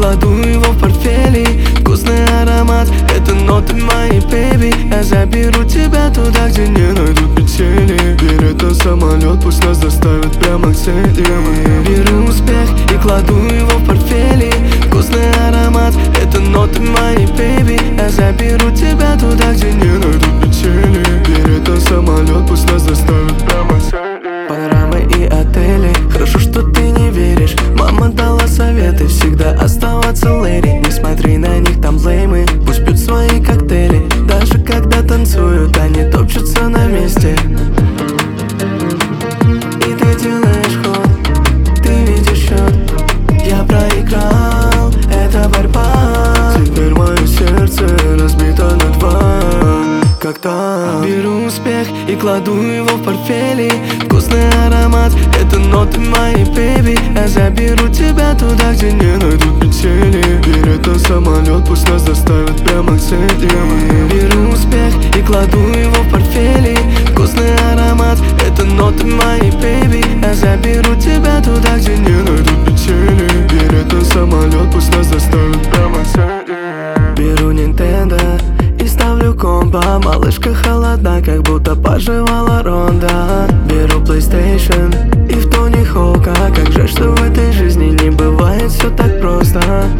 кладу его в портфели. Вкусный аромат, это ноты моей бэйби. Я заберу тебя туда, где не найдут метели. Билет на самолет, пусть нас доставят прямо к цели. Беру успех и кладу его в портфели. Вкусный аромат, это ноты моей бэйби. Я заберу тебя туда, где не найдут метели. Билет на самолет, пусть нас доставят прямо к цели. Панорамы и отели, хорошо, что ты не веришь. Мама дала советы, всегда оставаться лэри. Не смотри на них, там леймы, пусть пьют свои коктейли. Даже когда танцуют, они топчутся на месте. И ты делаешь ход, ты видишь счет. Я проиграл, это борьба. Теперь мое сердце разбито на два, как там. Беру успех и кладу его в портфели. Вкусный аромат, это ноты моей бэйби. Я заберу тебя туда, где не найдут метели. Билет на самолет, пусть нас доставят прямо к цели. Беру успех и кладу его в портфели. Вкусный аромат, это ноты моей бэйби. Я заберу тебя туда, где не найдут метели. Билет на самолет, пусть нас доставят прямо к цели. Беру Nintendo и ставлю комбо. Малышка холодна, как будто пожевала ронда. Беру PlayStation и в тоне Хоука. Как жаль, что в этой жизни не бывает все так просто.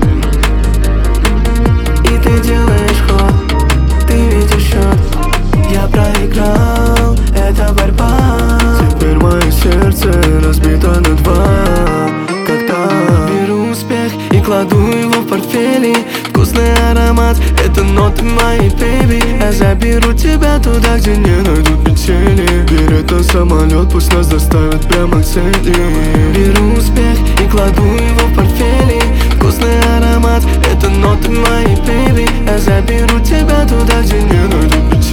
И ты делаешь ход, ты видишь счет. Я проиграл, это борьба. Теперь мое сердце разбито на два, как там. Беру успех и кладу его в портфели. Вкусный аромат, это ноты моей бэйби. Я заберу тебя туда, где не найдут метели. Билет на самолет, пусть нас доставят прямо к цели. Беру успех и кладу его в портфели. Вкусный аромат, это ноты моей бэйби. Я заберу тебя туда, где не найдут метели.